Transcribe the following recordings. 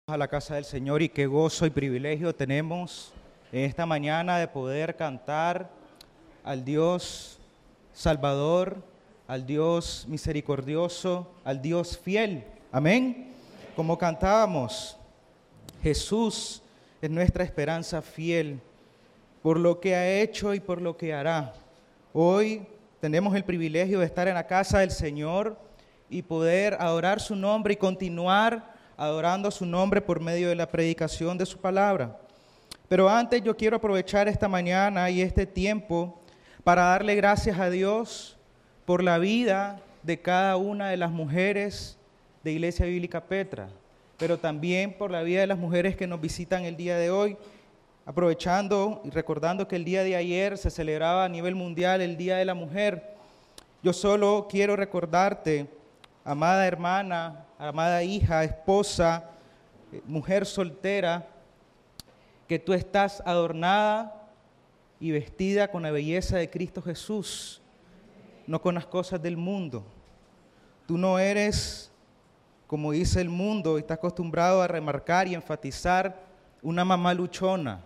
A la casa del Señor, y qué gozo y privilegio tenemos en esta mañana de poder cantar al Dios Salvador, al Dios misericordioso, al Dios fiel. Amén. Como cantábamos, Jesús es nuestra esperanza fiel por lo que ha hecho y por lo que hará. Hoy tenemos el privilegio de estar en la casa del Señor y poder adorar su nombre y continuar adorando su nombre por medio de la predicación de su palabra. Pero antes yo quiero aprovechar esta mañana y este tiempo para darle gracias a Dios por la vida de cada una de las mujeres de Iglesia Bíblica Petra, pero también por la vida de las mujeres que nos visitan el día de hoy, aprovechando y recordando que el día de ayer se celebraba a nivel mundial el Día de la Mujer. Yo solo quiero recordarte, amada hermana, amada hija, esposa, mujer soltera, que tú estás adornada y vestida con la belleza de Cristo Jesús, no con las cosas del mundo. Tú no eres, como dice el mundo, y está acostumbrado a remarcar y enfatizar, una mamá luchona.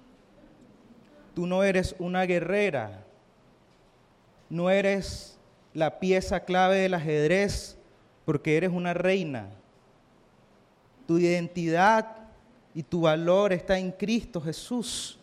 Tú no eres una guerrera, no eres la pieza clave del ajedrez, porque eres una reina. Tu identidad y tu valor está en Cristo Jesús.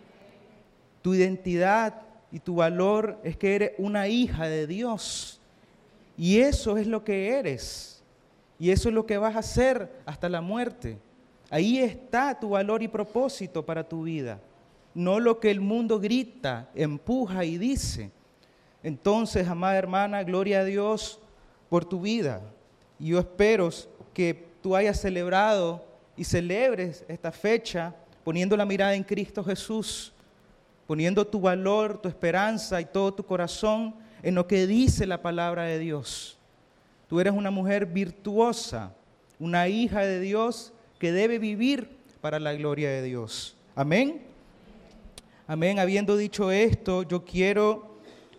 Tu identidad y tu valor es que eres una hija de Dios. Y eso es lo que eres. Y eso es lo que vas a hacer hasta la muerte. Ahí está tu valor y propósito para tu vida. No lo que el mundo grita, empuja y dice. Entonces, amada hermana, gloria a Dios por tu vida. Y yo espero que tú hayas celebrado y celebres esta fecha poniendo la mirada en Cristo Jesús, poniendo tu valor, tu esperanza y todo tu corazón en lo que dice la palabra de Dios. Tú eres una mujer virtuosa, una hija de Dios que debe vivir para la gloria de Dios. Amén. Amén. Habiendo dicho esto, yo quiero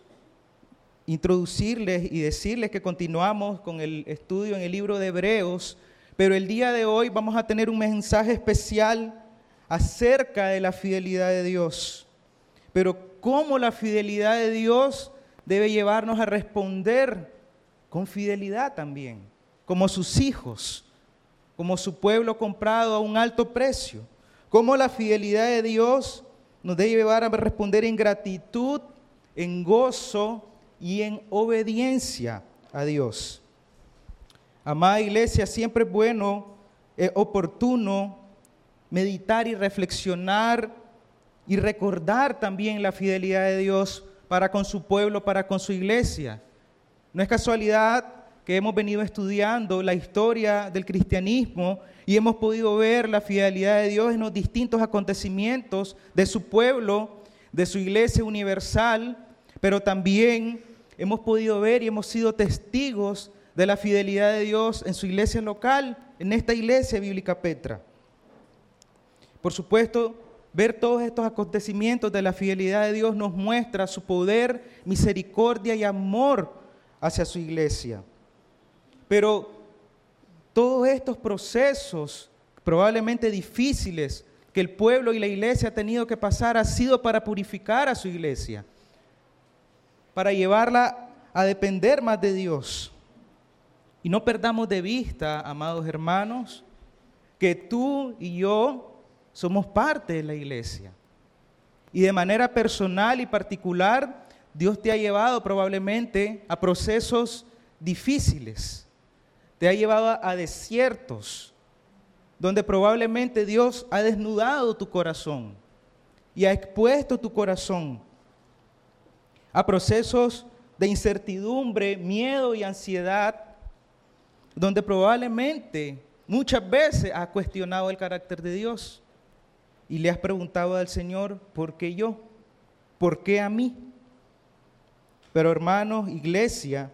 introducirles y decirles que continuamos con el estudio en el libro de Hebreos, pero el día de hoy vamos a tener un mensaje especial acerca de la fidelidad de Dios. Pero cómo la fidelidad de Dios debe llevarnos a responder con fidelidad también, como sus hijos, como su pueblo comprado a un alto precio. Cómo la fidelidad de Dios nos debe llevar a responder en gratitud, en gozo y en obediencia a Dios. Amada iglesia, siempre es bueno, oportuno meditar y reflexionar y recordar también la fidelidad de Dios para con su pueblo, para con su iglesia. No es casualidad que hemos venido estudiando la historia del cristianismo y hemos podido ver la fidelidad de Dios en los distintos acontecimientos de su pueblo, de su iglesia universal, pero también hemos podido ver y hemos sido testigos de la fidelidad de Dios en su iglesia local, en esta iglesia bíblica Petra. Por supuesto, ver todos estos acontecimientos de la fidelidad de Dios nos muestra su poder, misericordia y amor hacia su iglesia. Pero todos estos procesos, probablemente difíciles, que el pueblo y la iglesia ha tenido que pasar, ha sido para purificar a su iglesia, para llevarla a depender más de Dios. Y no perdamos de vista, amados hermanos, que tú y yo somos parte de la iglesia. Y de manera personal y particular, Dios te ha llevado probablemente a procesos difíciles. Te ha llevado a desiertos, donde probablemente Dios ha desnudado tu corazón y ha expuesto tu corazón a procesos de incertidumbre, miedo y ansiedad, donde probablemente muchas veces has cuestionado el carácter de Dios y le has preguntado al Señor, ¿por qué yo? ¿Por qué a mí? Pero hermanos, iglesia,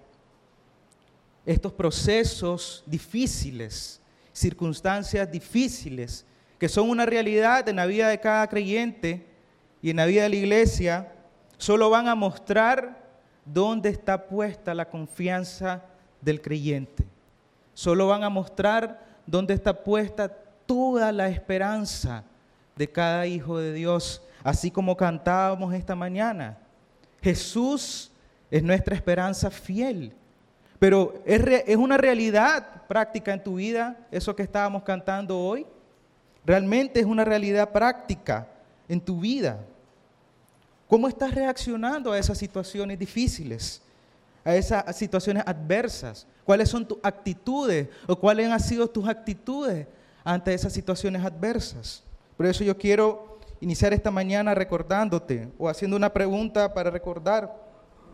estos procesos difíciles, circunstancias difíciles, que son una realidad en la vida de cada creyente y en la vida de la iglesia, solo van a mostrar dónde está puesta la confianza del creyente. Solo van a mostrar dónde está puesta toda la esperanza de cada hijo de Dios, así como cantábamos esta mañana. Jesús es nuestra esperanza fiel. Pero ¿es una realidad práctica en tu vida eso que estábamos cantando hoy? ¿Realmente es una realidad práctica en tu vida? ¿Cómo estás reaccionando a esas situaciones difíciles, a esas situaciones adversas? ¿Cuáles son tus actitudes o cuáles han sido tus actitudes ante esas situaciones adversas? Por eso yo quiero iniciar esta mañana recordándote o haciendo una pregunta para recordar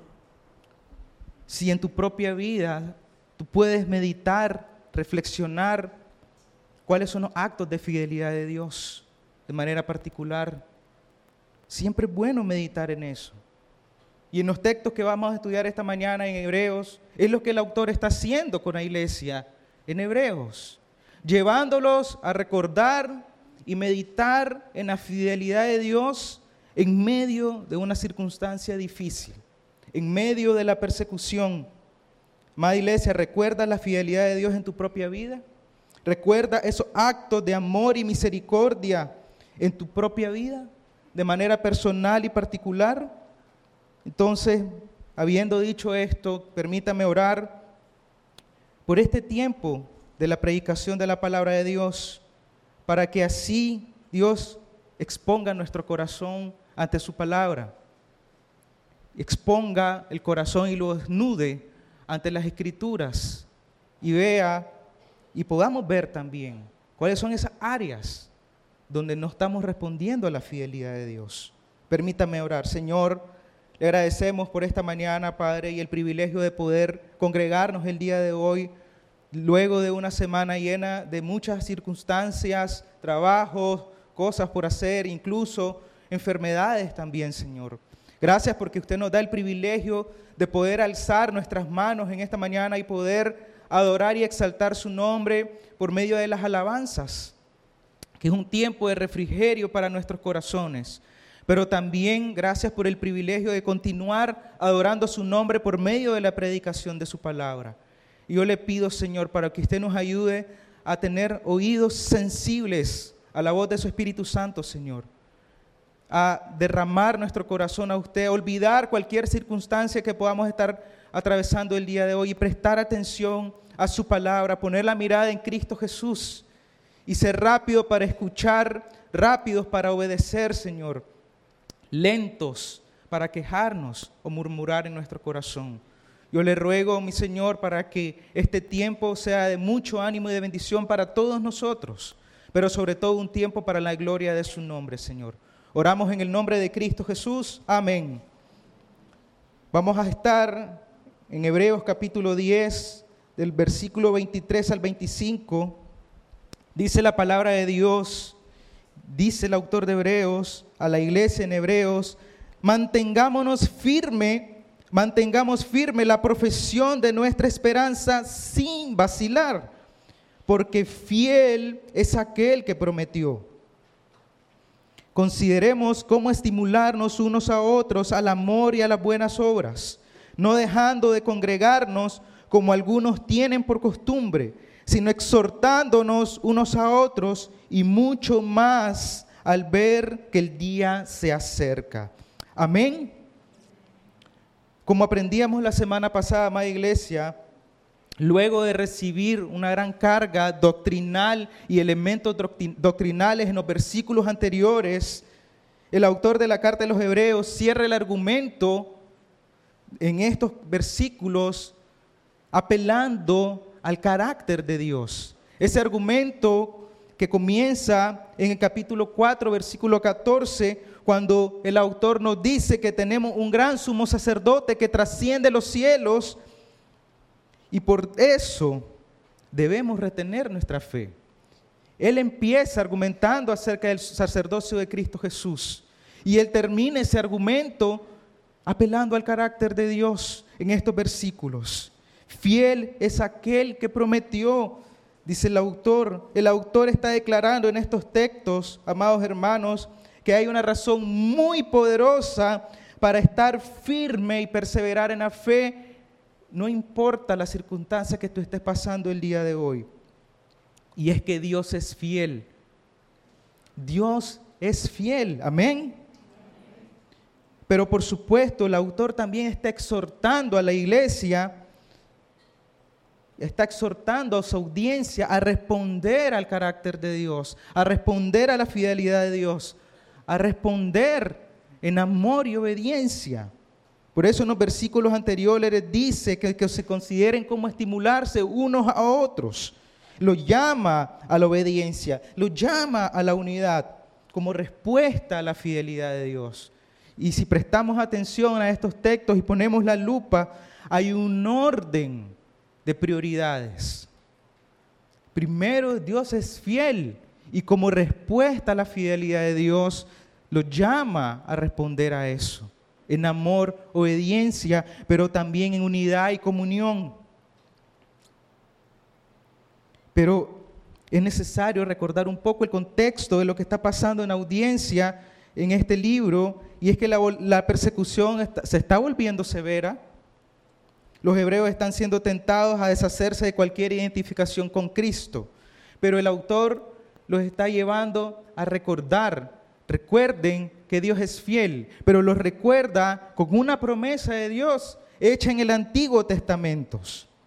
si en tu propia vida tú puedes meditar, reflexionar cuáles son los actos de fidelidad de Dios de manera particular. Siempre es bueno meditar en eso. Y en los textos que vamos a estudiar esta mañana en Hebreos, es lo que el autor está haciendo con la iglesia en Hebreos, llevándolos a recordar y meditar en la fidelidad de Dios en medio de una circunstancia difícil, en medio de la persecución. Amada iglesia, ¿recuerdas la fidelidad de Dios en tu propia vida? ¿Recuerda esos actos de amor y misericordia en tu propia vida, de manera personal y particular? Entonces, habiendo dicho esto, permítame orar por este tiempo de la predicación de la palabra de Dios, para que así Dios exponga nuestro corazón ante su palabra, exponga el corazón y lo desnude ante las Escrituras y vea y podamos ver también cuáles son esas áreas donde no estamos respondiendo a la fidelidad de Dios. Permítame orar. Señor, le agradecemos por esta mañana, Padre, y el privilegio de poder congregarnos el día de hoy, luego de una semana llena de muchas circunstancias, trabajos, cosas por hacer, incluso enfermedades también, Señor. Gracias porque usted nos da el privilegio de poder alzar nuestras manos en esta mañana y poder adorar y exaltar su nombre por medio de las alabanzas, que es un tiempo de refrigerio para nuestros corazones. Pero también gracias por el privilegio de continuar adorando su nombre por medio de la predicación de su palabra. Y yo le pido, Señor, para que usted nos ayude a tener oídos sensibles a la voz de su Espíritu Santo, Señor, a derramar nuestro corazón a usted, a olvidar cualquier circunstancia que podamos estar atravesando el día de hoy y prestar atención a su palabra, poner la mirada en Cristo Jesús y ser rápido para escuchar, rápidos para obedecer, Señor, lentos para quejarnos o murmurar en nuestro corazón. Yo le ruego, mi Señor, para que este tiempo sea de mucho ánimo y de bendición para todos nosotros, pero sobre todo un tiempo para la gloria de su nombre, Señor. Oramos en el nombre de Cristo Jesús. Amén. Vamos a estar en Hebreos capítulo 10, del versículo 23 al 25. Dice la palabra de Dios, dice el autor de Hebreos a la iglesia en Hebreos: mantengamos firme la profesión de nuestra esperanza sin vacilar, porque fiel es aquel que prometió. Consideremos cómo estimularnos unos a otros al amor y a las buenas obras, no dejando de congregarnos como algunos tienen por costumbre, sino exhortándonos unos a otros, y mucho más al ver que el día se acerca. Amén. Como aprendíamos la semana pasada, amada iglesia, luego de recibir una gran carga doctrinal y elementos doctrinales en los versículos anteriores, el autor de la carta de los Hebreos cierra el argumento en estos versículos apelando al carácter de Dios. Ese argumento que comienza en el capítulo 4, versículo 14, cuando el autor nos dice que tenemos un gran sumo sacerdote que trasciende los cielos, y por eso debemos retener nuestra fe. Él empieza argumentando acerca del sacerdocio de Cristo Jesús, y él termina ese argumento apelando al carácter de Dios en estos versículos. Fiel es aquel que prometió, dice el autor. El autor está declarando en estos textos, amados hermanos, que hay una razón muy poderosa para estar firme y perseverar en la fe, no importa la circunstancia que tú estés pasando el día de hoy. Y es que Dios es fiel. Dios es fiel, amén. Pero por supuesto, el autor también está exhortando a la iglesia, está exhortando a su audiencia a responder al carácter de Dios, a responder a la fidelidad de Dios, a responder en amor y obediencia. Por eso en los versículos anteriores dice que se consideren como estimularse unos a otros. Lo llama a la obediencia, lo llama a la unidad como respuesta a la fidelidad de Dios. Y si prestamos atención a estos textos y ponemos la lupa, hay un orden de prioridades. Primero, Dios es fiel y como respuesta a la fidelidad de Dios, lo llama a responder a eso, en amor, obediencia, pero también en unidad y comunión. Pero es necesario recordar un poco el contexto de lo que está pasando en audiencia en este libro, y es que la persecución se está volviendo severa. Los hebreos están siendo tentados a deshacerse de cualquier identificación con Cristo, pero el autor los está llevando a recordar. Recuerden que Dios es fiel, pero los recuerda con una promesa de Dios hecha en el Antiguo Testamento.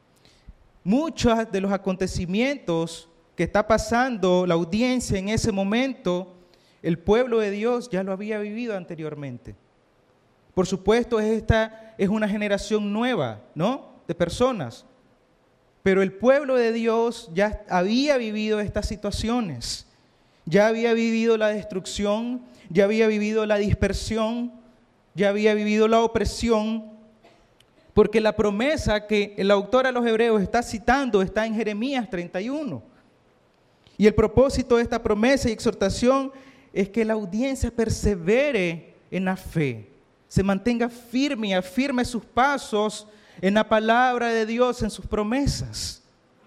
Muchos de los acontecimientos que está pasando la audiencia en ese momento, el pueblo de Dios ya lo había vivido anteriormente. Por supuesto, esta es una generación nueva, ¿no?, de personas. Pero el pueblo de Dios ya había vivido estas situaciones. Ya había vivido la destrucción, ya había vivido la dispersión, ya había vivido la opresión, porque la promesa que el autor a los hebreos está citando está en Jeremías 31. Y el propósito de esta promesa y exhortación es que la audiencia persevere en la fe, se mantenga firme y afirme sus pasos en la palabra de Dios, en sus promesas.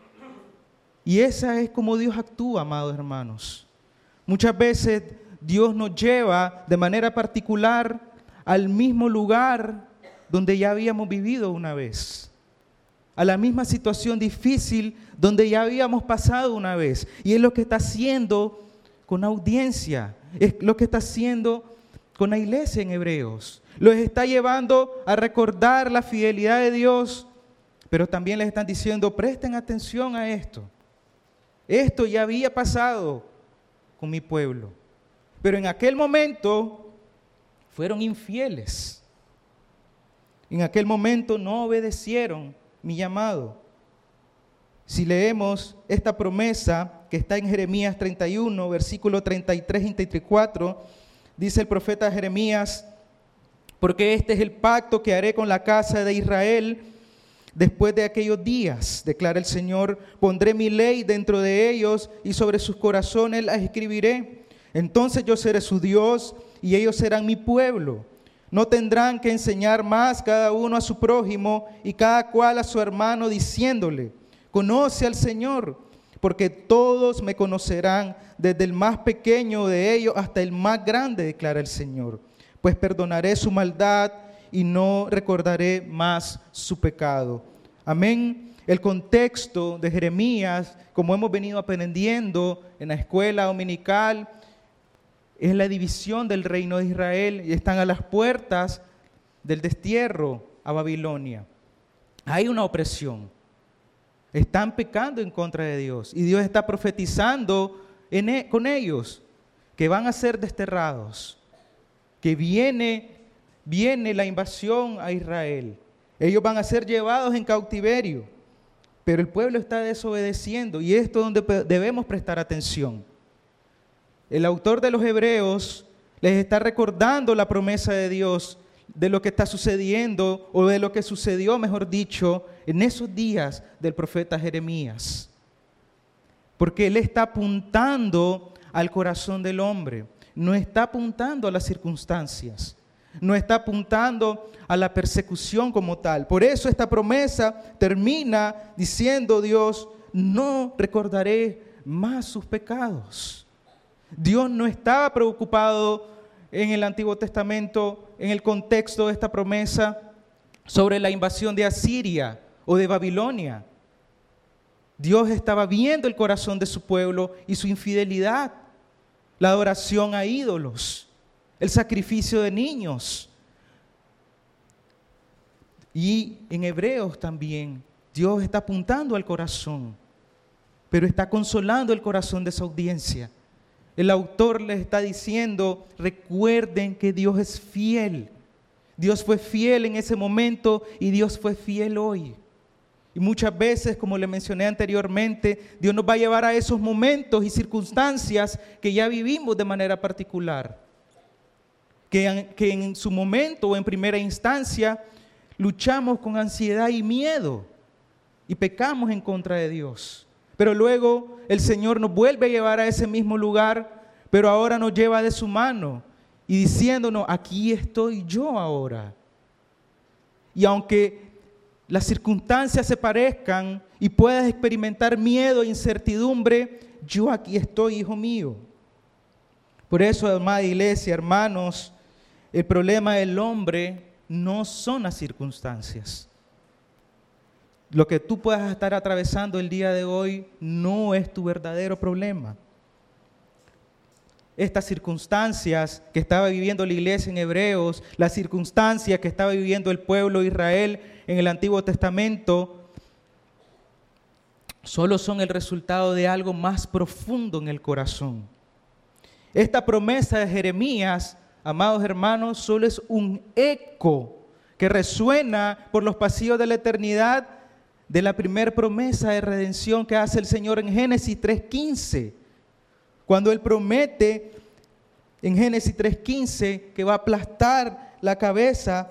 Y esa es como Dios actúa, amados hermanos. Muchas veces Dios nos lleva de manera particular al mismo lugar donde ya habíamos vivido una vez, a la misma situación difícil donde ya habíamos pasado una vez. Y es lo que está haciendo con audiencia, es lo que está haciendo con la iglesia en Hebreos. Los está llevando a recordar la fidelidad de Dios, pero también les están diciendo, presten atención a esto. Esto ya había pasado con mi pueblo, pero en aquel momento fueron infieles. En aquel momento no obedecieron mi llamado. Si leemos esta promesa que está en Jeremías 31, versículo 33 y 34, dice el profeta Jeremías, porque este es el pacto que haré con la casa de Israel después de aquellos días, declara el Señor, pondré mi ley dentro de ellos y sobre sus corazones las escribiré. Entonces yo seré su Dios y ellos serán mi pueblo. No tendrán que enseñar más cada uno a su prójimo y cada cual a su hermano diciéndole, conoce al Señor, porque todos me conocerán, desde el más pequeño de ellos hasta el más grande, declara el Señor. Pues perdonaré su maldad y no recordaré más su pecado. Amén. El contexto de Jeremías, como hemos venido aprendiendo en la escuela dominical, es la división del reino de Israel y están a las puertas del destierro a Babilonia. Hay una opresión. Están pecando en contra de Dios y Dios está profetizando con ellos que van a ser desterrados, que viene la invasión a Israel. Ellos van a ser llevados en cautiverio, pero el pueblo está desobedeciendo y esto es donde debemos prestar atención. El autor de los Hebreos les está recordando la promesa de Dios de lo que está sucediendo o de lo que sucedió, mejor dicho, en esos días del profeta Jeremías. Porque él está apuntando al corazón del hombre, no está apuntando a las circunstancias, no está apuntando a la persecución como tal. Por eso esta promesa termina diciendo Dios, no recordaré más sus pecados. Dios no estaba preocupado en el Antiguo Testamento, en el contexto de esta promesa, sobre la invasión de Asiria o de Babilonia. Dios estaba viendo el corazón de su pueblo y su infidelidad, la adoración a ídolos, el sacrificio de niños. Y en Hebreos también, Dios está apuntando al corazón, pero está consolando el corazón de esa audiencia. El autor les está diciendo, recuerden que Dios es fiel. Dios fue fiel en ese momento y Dios fue fiel hoy. Y muchas veces, como le mencioné anteriormente, Dios nos va a llevar a esos momentos y circunstancias que ya vivimos de manera particular. Que en su momento o en primera instancia luchamos con ansiedad y miedo y pecamos en contra de Dios. Pero luego el Señor nos vuelve a llevar a ese mismo lugar, pero ahora nos lleva de su mano y diciéndonos, aquí estoy yo ahora. Y aunque las circunstancias se parezcan y puedas experimentar miedo e incertidumbre, yo aquí estoy, hijo mío. Por eso, amada iglesia, hermanos, el problema del hombre no son las circunstancias. Lo que tú puedas estar atravesando el día de hoy no es tu verdadero problema. Estas circunstancias que estaba viviendo la iglesia en Hebreos, las circunstancias que estaba viviendo el pueblo de Israel en el Antiguo Testamento, solo son el resultado de algo más profundo en el corazón. Esta promesa de Jeremías, amados hermanos, solo es un eco que resuena por los pasillos de la eternidad de la primera promesa de redención que hace el Señor en Génesis 3:15. Cuando Él promete en Génesis 3:15 que va a aplastar la cabeza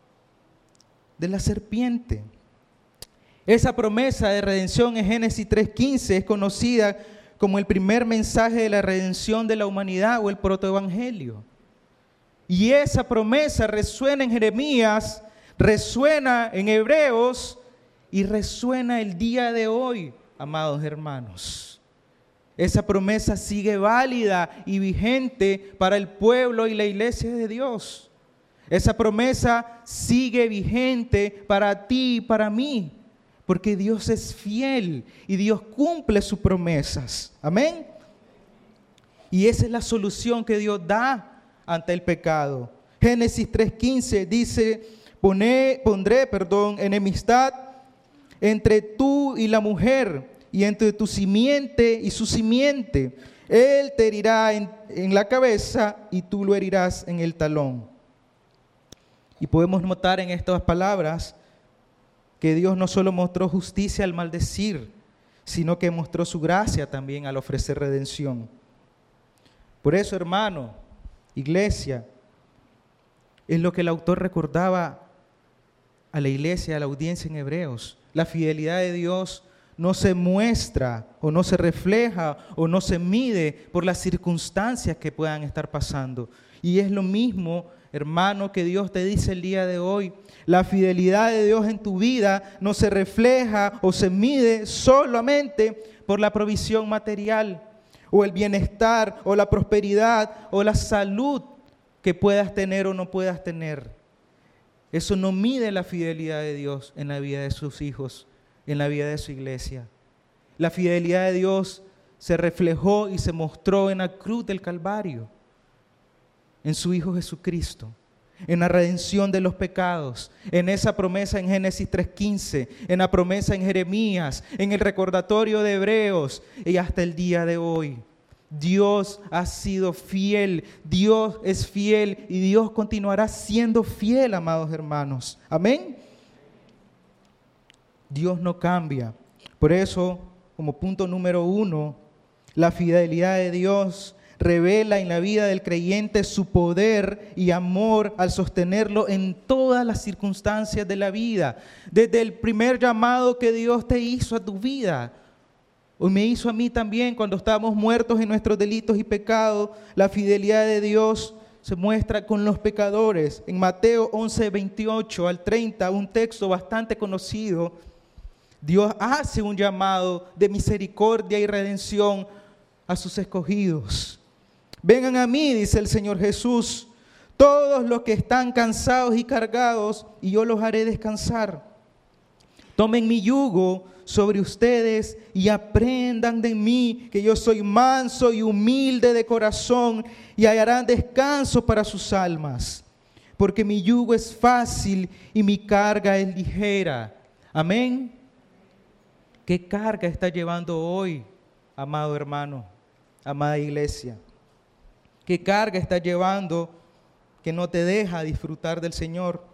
de la serpiente. Esa promesa de redención en Génesis 3:15 es conocida como el primer mensaje de la redención de la humanidad o el protoevangelio. Y esa promesa resuena en Jeremías, resuena en Hebreos y resuena el día de hoy, amados hermanos. Esa promesa sigue válida y vigente para el pueblo y la iglesia de Dios. Esa promesa sigue vigente para ti y para mí, porque Dios es fiel y Dios cumple sus promesas. Amén. Y esa es la solución que Dios da ante el pecado. Génesis 3:15 dice, pondré enemistad entre tú y la mujer, y entre tu simiente y su simiente. Él te herirá en la cabeza y tú lo herirás en el talón. Y podemos notar en estas palabras que Dios no solo mostró justicia al maldecir, sino que mostró su gracia también al ofrecer redención. Por eso, hermano, iglesia, es lo que el autor recordaba a la iglesia, a la audiencia en Hebreos. La fidelidad de Dios no se muestra o no se refleja o no se mide por las circunstancias que puedan estar pasando. Y es lo mismo, hermano, que Dios te dice el día de hoy. La fidelidad de Dios en tu vida no se refleja o se mide solamente por la provisión material o el bienestar o la prosperidad o la salud que puedas tener o no puedas tener. Eso no mide la fidelidad de Dios en la vida de sus hijos, en la vida de su iglesia. La fidelidad de Dios se reflejó y se mostró en la cruz del Calvario, en su Hijo Jesucristo, en la redención de los pecados, en esa promesa en Génesis 3:15, en la promesa en Jeremías, en el recordatorio de Hebreos y hasta el día de hoy. Dios ha sido fiel, Dios es fiel y Dios continuará siendo fiel, amados hermanos. Amén. Dios no cambia. Por eso, como punto número 1, la fidelidad de Dios revela en la vida del creyente su poder y amor al sostenerlo en todas las circunstancias de la vida. Desde el primer llamado que Dios te hizo a tu vida, o me hizo a mí también cuando estábamos muertos en nuestros delitos y pecados, la fidelidad de Dios se muestra con los pecadores. En Mateo 11:28 al 30, un texto bastante conocido, Dios hace un llamado de misericordia y redención a sus escogidos. Vengan a mí, dice el Señor Jesús, todos los que están cansados y cargados, y yo los haré descansar. Tomen mi yugo sobre ustedes y aprendan de mí, que yo soy manso y humilde de corazón, y hallarán descanso para sus almas, porque mi yugo es fácil y mi carga es ligera. Amén. ¿Qué carga está llevando hoy, amado hermano, amada iglesia? ¿Qué carga está llevando que no te deja disfrutar del Señor?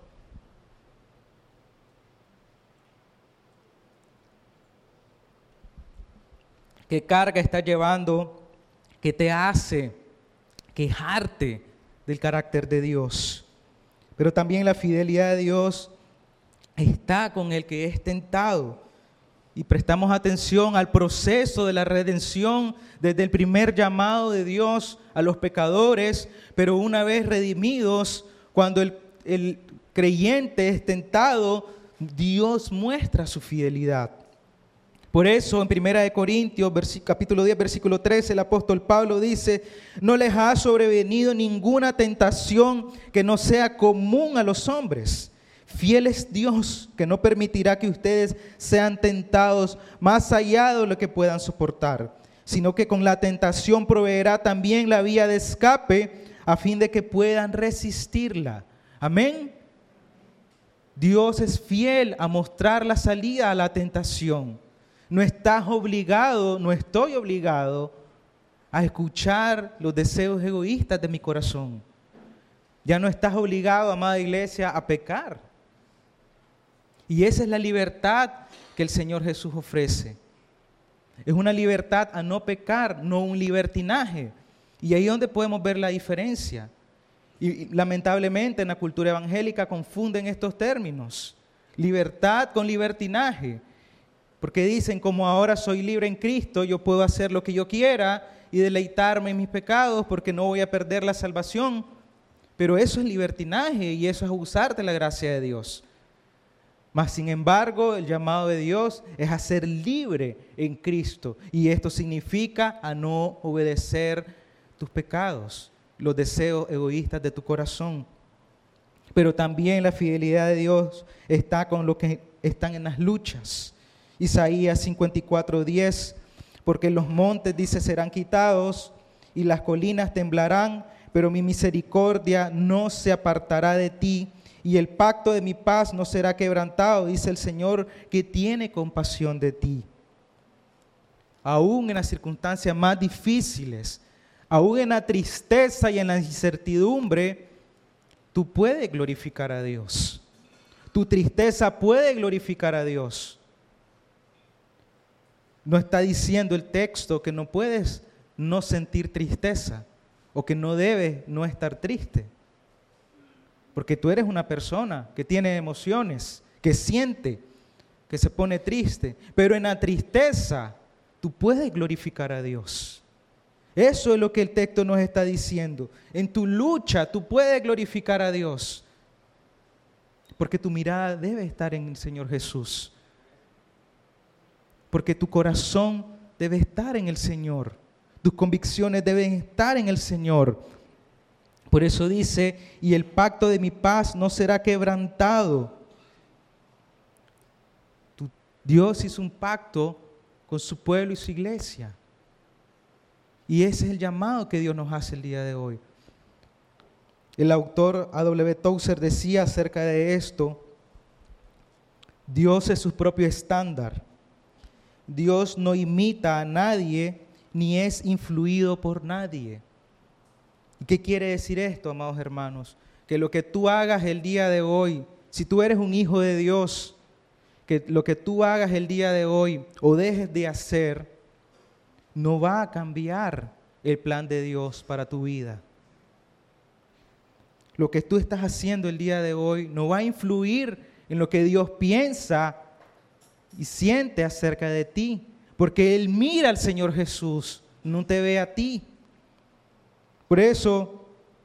¿Qué carga está llevando que te hace quejarte del carácter de Dios? Pero también la fidelidad de Dios está con el que es tentado. Y prestamos atención al proceso de la redención desde el primer llamado de Dios a los pecadores, pero una vez redimidos, cuando el creyente es tentado, Dios muestra su fidelidad. Por eso en 1 Corintios capítulo 10 versículo 13 el apóstol Pablo dice: no les ha sobrevenido ninguna tentación que no sea común a los hombres. Fiel es Dios, que no permitirá que ustedes sean tentados más allá de lo que puedan soportar, sino que con la tentación proveerá también la vía de escape a fin de que puedan resistirla. Amén. Dios es fiel a mostrar la salida a la tentación. No estás obligado, no estoy obligado a escuchar los deseos egoístas de mi corazón. Ya no estás obligado, amada iglesia, a pecar. Y esa es la libertad que el Señor Jesús ofrece. Es una libertad a no pecar, no un libertinaje. Y ahí es donde podemos ver la diferencia. Y lamentablemente en la cultura evangélica confunden estos términos. Libertad con libertinaje. Porque dicen, como ahora soy libre en Cristo, yo puedo hacer lo que yo quiera y deleitarme en mis pecados porque no voy a perder la salvación. Pero eso es libertinaje y eso es abusar de la gracia de Dios. Mas, sin embargo, el llamado de Dios es a ser libre en Cristo. Y esto significa a no obedecer tus pecados, los deseos egoístas de tu corazón. Pero también la fidelidad de Dios está con los que están en las luchas. Isaías 54:10, porque los montes, dice, serán quitados y las colinas temblarán, pero mi misericordia no se apartará de ti y el pacto de mi paz no será quebrantado, dice el Señor, que tiene compasión de ti. Aún en las circunstancias más difíciles, aún en la tristeza y en la incertidumbre, tú puedes glorificar a Dios. Tu tristeza puede glorificar a Dios. No está diciendo el texto que no puedes no sentir tristeza o que no debes no estar triste. Porque tú eres una persona que tiene emociones, que siente, que se pone triste. Pero en la tristeza tú puedes glorificar a Dios. Eso es lo que el texto nos está diciendo. En tu lucha tú puedes glorificar a Dios. Porque tu mirada debe estar en el Señor Jesús. Porque tu corazón debe estar en el Señor. Tus convicciones deben estar en el Señor. Por eso dice, y el pacto de mi paz no será quebrantado. Dios hizo un pacto con su pueblo y su iglesia. Y ese es el llamado que Dios nos hace el día de hoy. El autor A.W. Tozer decía acerca de esto: Dios es su propio estándar. Dios no imita a nadie ni es influido por nadie. ¿Y qué quiere decir esto, amados hermanos? Que lo que tú hagas el día de hoy, si tú eres un hijo de Dios, que lo que tú hagas el día de hoy o dejes de hacer, no va a cambiar el plan de Dios para tu vida. Lo que tú estás haciendo el día de hoy no va a influir en lo que Dios piensa y siente acerca de ti, porque Él mira al Señor Jesús, no te ve a ti. Por eso,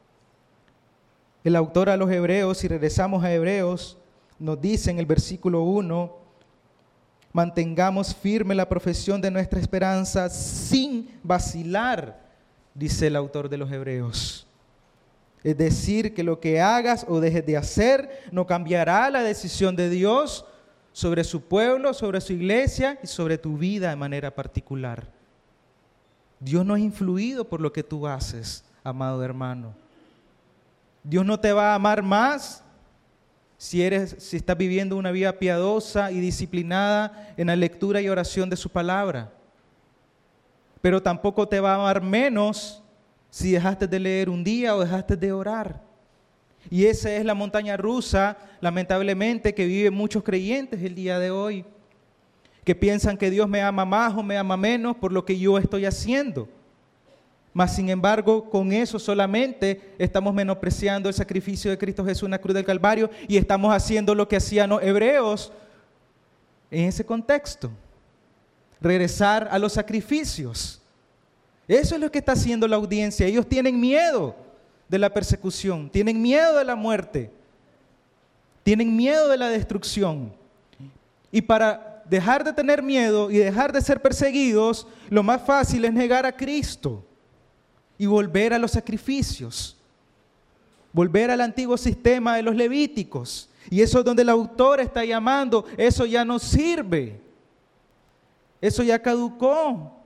el autor a los Hebreos, si regresamos a Hebreos, nos dice en el versículo 1, mantengamos firme la profesión de nuestra esperanza sin vacilar, dice el autor de los Hebreos. Es decir, que lo que hagas o dejes de hacer no cambiará la decisión de Dios sobre su pueblo, sobre su iglesia y sobre tu vida de manera particular. Dios no es influido por lo que tú haces, amado hermano. Dios no te va a amar más si estás viviendo una vida piadosa y disciplinada en la lectura y oración de su palabra. Pero tampoco te va a amar menos si dejaste de leer un día o dejaste de orar. Y esa es la montaña rusa, lamentablemente, que viven muchos creyentes el día de hoy, que piensan que Dios me ama más o me ama menos por lo que yo estoy haciendo. Mas, sin embargo, con eso solamente estamos menospreciando el sacrificio de Cristo Jesús en la cruz del Calvario y estamos haciendo lo que hacían los hebreos en ese contexto. Regresar a los sacrificios. Eso es lo que está haciendo la audiencia. Ellos tienen miedo de la persecución, tienen miedo de la muerte, tienen miedo de la destrucción. Y para dejar de tener miedo y dejar de ser perseguidos, lo más fácil es negar a Cristo y volver a los sacrificios, volver al antiguo sistema de los levíticos. Y eso es donde el autor está llamando, eso ya no sirve, eso ya caducó.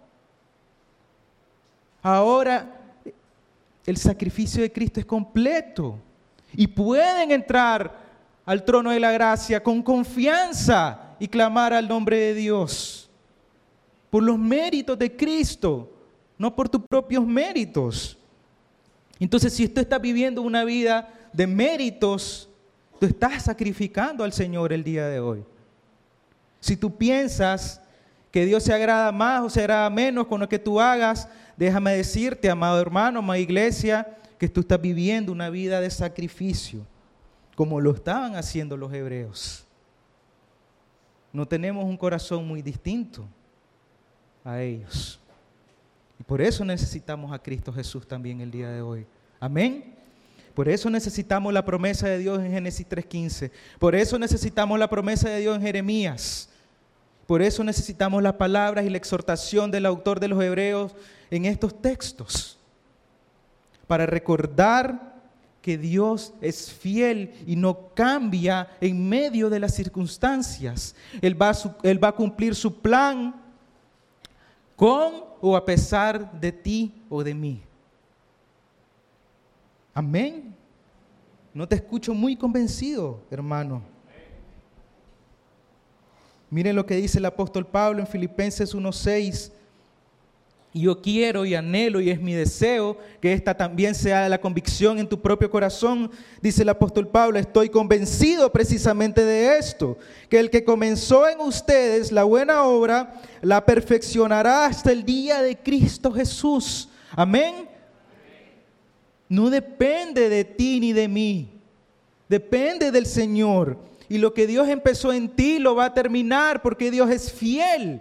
Ahora el sacrificio de Cristo es completo y pueden entrar al trono de la gracia con confianza y clamar al nombre de Dios por los méritos de Cristo, no por tus propios méritos. Entonces, si tú estás viviendo una vida de méritos, tú estás sacrificando al Señor el día de hoy. Si tú piensas que Dios se agrada más o se agrada menos con lo que tú hagas, déjame decirte, amado hermano, amada iglesia, que tú estás viviendo una vida de sacrificio, como lo estaban haciendo los hebreos. No tenemos un corazón muy distinto a ellos. Y por eso necesitamos a Cristo Jesús también el día de hoy. Amén. Por eso necesitamos la promesa de Dios en Génesis 3:15. Por eso necesitamos la promesa de Dios en Jeremías. Por eso necesitamos las palabras y la exhortación del autor de los Hebreos en estos textos. Para recordar que Dios es fiel y no cambia en medio de las circunstancias. Él va a cumplir su plan con o a pesar de ti o de mí. Amén. No te escucho muy convencido, hermano. Miren lo que dice el apóstol Pablo en Filipenses 1:6. Y yo quiero y anhelo y es mi deseo que esta también sea la convicción en tu propio corazón. Dice el apóstol Pablo, estoy convencido precisamente de esto, que el que comenzó en ustedes la buena obra, la perfeccionará hasta el día de Cristo Jesús. Amén. No depende de ti ni de mí, depende del Señor. Y lo que Dios empezó en ti lo va a terminar porque Dios es fiel.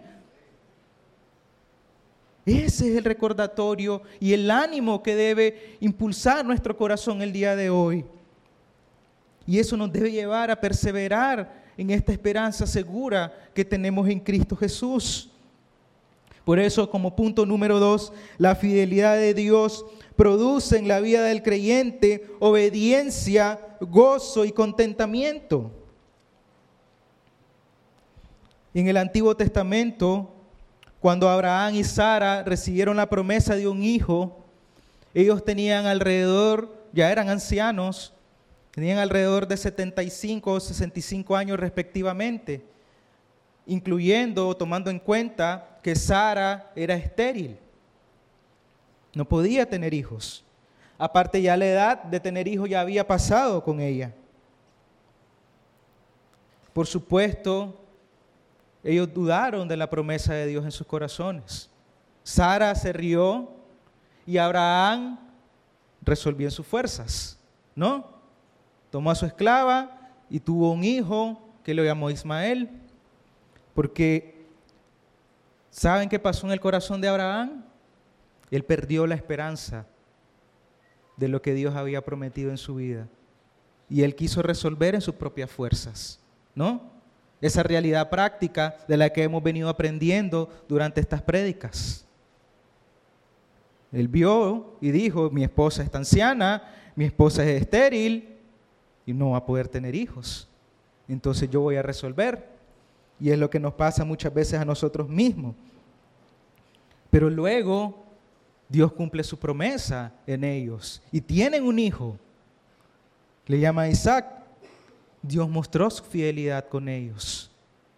Ese es el recordatorio y el ánimo que debe impulsar nuestro corazón el día de hoy. Y eso nos debe llevar a perseverar en esta esperanza segura que tenemos en Cristo Jesús. Por eso, como punto número 2, la fidelidad de Dios produce en la vida del creyente obediencia, gozo y contentamiento. En el Antiguo Testamento, cuando Abraham y Sara recibieron la promesa de un hijo, ellos tenían alrededor, ya eran ancianos, tenían alrededor de 75 o 65 años respectivamente, incluyendo o tomando en cuenta que Sara era estéril, no podía tener hijos. Aparte, ya la edad de tener hijos ya había pasado con ella. Por supuesto, ellos dudaron de la promesa de Dios en sus corazones. Sara se rió y Abraham resolvió en sus fuerzas, ¿no? Tomó a su esclava y tuvo un hijo que lo llamó Ismael. Porque, ¿saben qué pasó en el corazón de Abraham? Él perdió la esperanza de lo que Dios había prometido en su vida. Y él quiso resolver en sus propias fuerzas, ¿no? Esa realidad práctica de la que hemos venido aprendiendo durante estas prédicas. Él vio y dijo, mi esposa está anciana, mi esposa es estéril y no va a poder tener hijos. Entonces yo voy a resolver. Y es lo que nos pasa muchas veces a nosotros mismos. Pero luego Dios cumple su promesa en ellos y tienen un hijo. Le llama Isaac. Dios mostró su fidelidad con ellos.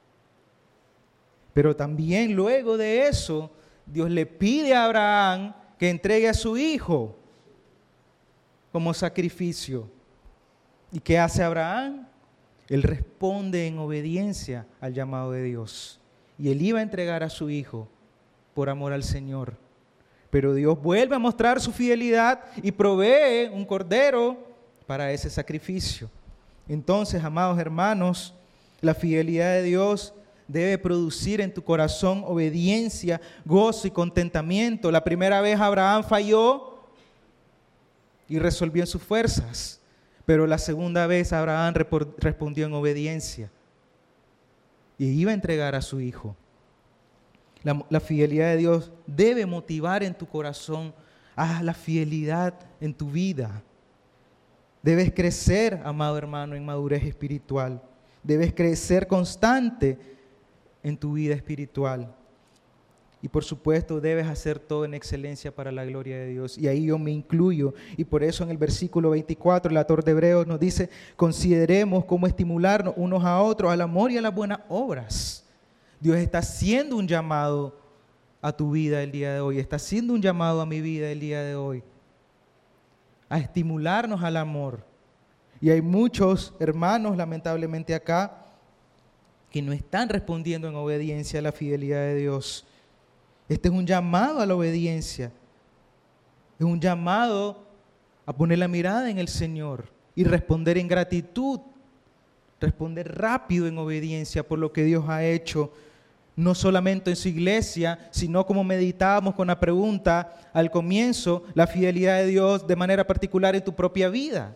Pero también luego de eso, Dios le pide a Abraham que entregue a su hijo como sacrificio. ¿Y qué hace Abraham? Él responde en obediencia al llamado de Dios. Y él iba a entregar a su hijo por amor al Señor. Pero Dios vuelve a mostrar su fidelidad y provee un cordero para ese sacrificio. Entonces, amados hermanos, la fidelidad de Dios debe producir en tu corazón obediencia, gozo y contentamiento. La primera vez Abraham falló y resolvió en sus fuerzas, pero la segunda vez Abraham respondió en obediencia y iba a entregar a su hijo. La fidelidad de Dios debe motivar en tu corazón la fidelidad en tu vida. Debes crecer, amado hermano, en madurez espiritual. Debes crecer constante en tu vida espiritual. Y por supuesto debes hacer todo en excelencia para la gloria de Dios. Y ahí yo me incluyo. Y por eso en el versículo 24 el autor de Hebreos nos dice: consideremos cómo estimularnos unos a otros al amor y a las buenas obras. Dios está haciendo un llamado a tu vida el día de hoy. Está haciendo un llamado a mi vida el día de hoy. A estimularnos al amor. Y hay muchos hermanos, lamentablemente acá, que no están respondiendo en obediencia a la fidelidad de Dios. Este es un llamado a la obediencia. Es un llamado a poner la mirada en el Señor y responder en gratitud. Responder rápido en obediencia por lo que Dios ha hecho, no solamente en su iglesia, sino como meditábamos con la pregunta al comienzo, la fidelidad de Dios de manera particular en tu propia vida.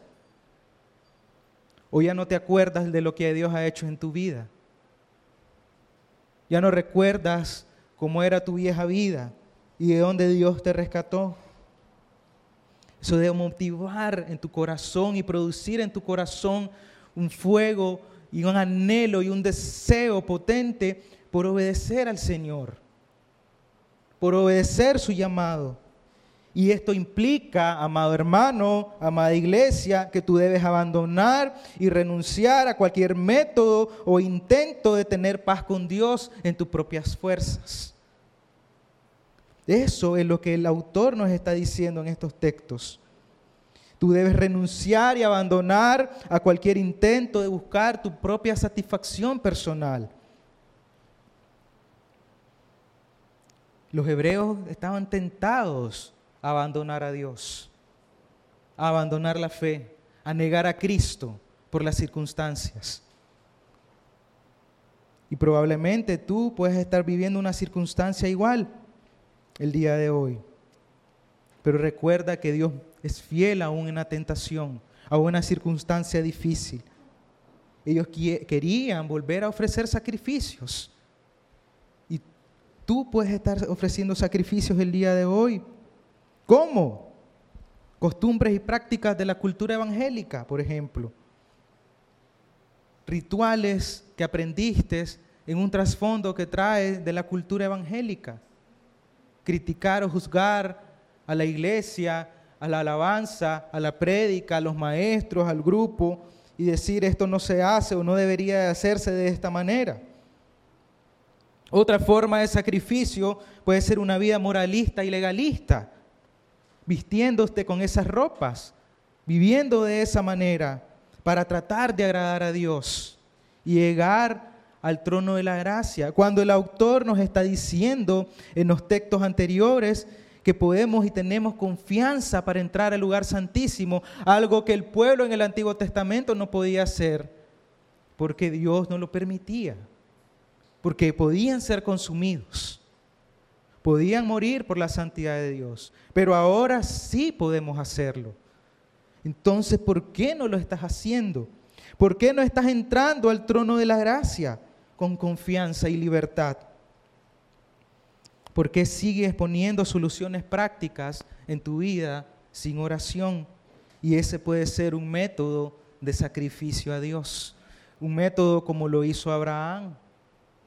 O ya no te acuerdas de lo que Dios ha hecho en tu vida. Ya no recuerdas cómo era tu vieja vida y de dónde Dios te rescató. Eso debe motivar en tu corazón y producir en tu corazón un fuego y un anhelo y un deseo potente por obedecer al Señor, por obedecer su llamado. Y esto implica, amado hermano, amada iglesia, que tú debes abandonar y renunciar a cualquier método o intento de tener paz con Dios en tus propias fuerzas. Eso es lo que el autor nos está diciendo en estos textos. Tú debes renunciar y abandonar a cualquier intento de buscar tu propia satisfacción personal. Los hebreos estaban tentados a abandonar a Dios, a abandonar la fe, a negar a Cristo por las circunstancias. Y probablemente tú puedes estar viviendo una circunstancia igual el día de hoy. Pero recuerda que Dios es fiel aún en la tentación, aún en una circunstancia difícil. Ellos querían volver a ofrecer sacrificios. Y tú puedes estar ofreciendo sacrificios el día de hoy. ¿Cómo? Costumbres y prácticas de la cultura evangélica, por ejemplo. Rituales que aprendiste en un trasfondo que trae de la cultura evangélica. Criticar o juzgar a la iglesia, a la alabanza, a la prédica, a los maestros, al grupo, y decir esto no se hace o no debería hacerse de esta manera. Otra forma de sacrificio puede ser una vida moralista y legalista, vistiéndote con esas ropas, viviendo de esa manera para tratar de agradar a Dios y llegar al trono de la gracia. Cuando el autor nos está diciendo en los textos anteriores que podemos y tenemos confianza para entrar al lugar santísimo, algo que el pueblo en el Antiguo Testamento no podía hacer, porque Dios no lo permitía, porque podían ser consumidos, podían morir por la santidad de Dios, pero ahora sí podemos hacerlo. Entonces, ¿por qué no lo estás haciendo? ¿Por qué no estás entrando al trono de la gracia con confianza y libertad? ¿Por qué sigues poniendo soluciones prácticas en tu vida sin oración? Y ese puede ser un método de sacrificio a Dios, un método como lo hizo Abraham.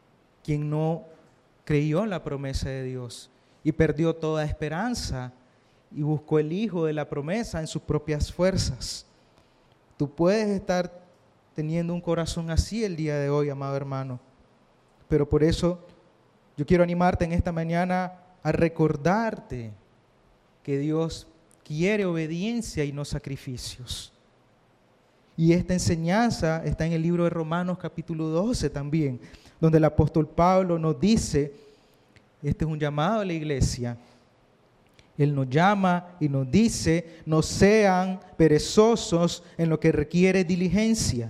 quien no creyó en la promesa de Dios y perdió toda esperanza y buscó el hijo de la promesa en sus propias fuerzas. Tú puedes estar teniendo un corazón así el día de hoy, amado hermano, pero por eso yo quiero animarte en esta mañana a recordarte que Dios quiere obediencia y no sacrificios. Y esta enseñanza está en el libro de Romanos capítulo 12 también, donde el apóstol Pablo nos dice, este es un llamado a la iglesia. Él nos llama y nos dice, no sean perezosos en lo que requiere diligencia.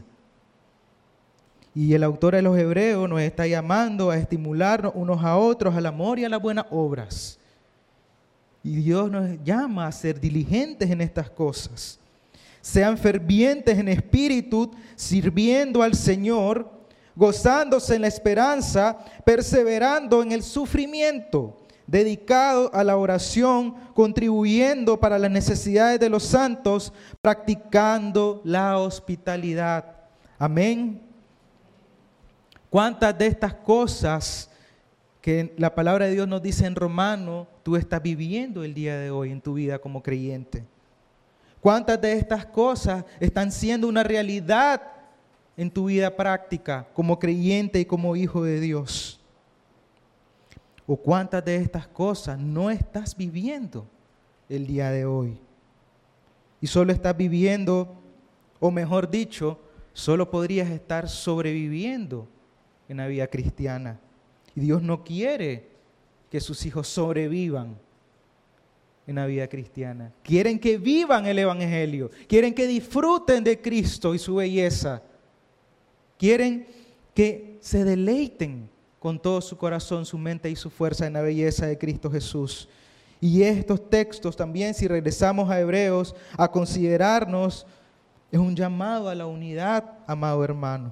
Y el autor de los Hebreos nos está llamando a estimularnos unos a otros al amor y a las buenas obras. Y Dios nos llama a ser diligentes en estas cosas. Sean fervientes en espíritu, sirviendo al Señor, gozándose en la esperanza, perseverando en el sufrimiento, dedicado a la oración, contribuyendo para las necesidades de los santos, practicando la hospitalidad. Amén. ¿Cuántas de estas cosas que la palabra de Dios nos dice en Romanos tú estás viviendo el día de hoy en tu vida como creyente? ¿Cuántas de estas cosas están siendo una realidad en tu vida práctica como creyente y como hijo de Dios? ¿O cuántas de estas cosas no estás viviendo el día de hoy? Y solo estás viviendo, o mejor dicho, solo podrías estar sobreviviendo en la vida cristiana. Y Dios no quiere que sus hijos sobrevivan en la vida cristiana. Quieren que vivan el Evangelio. Quieren que disfruten de Cristo y su belleza. Quieren que se deleiten con todo su corazón, su mente y su fuerza en la belleza de Cristo Jesús. Y estos textos también, si regresamos a Hebreos, a considerarnos, es un llamado a la unidad, amado hermano.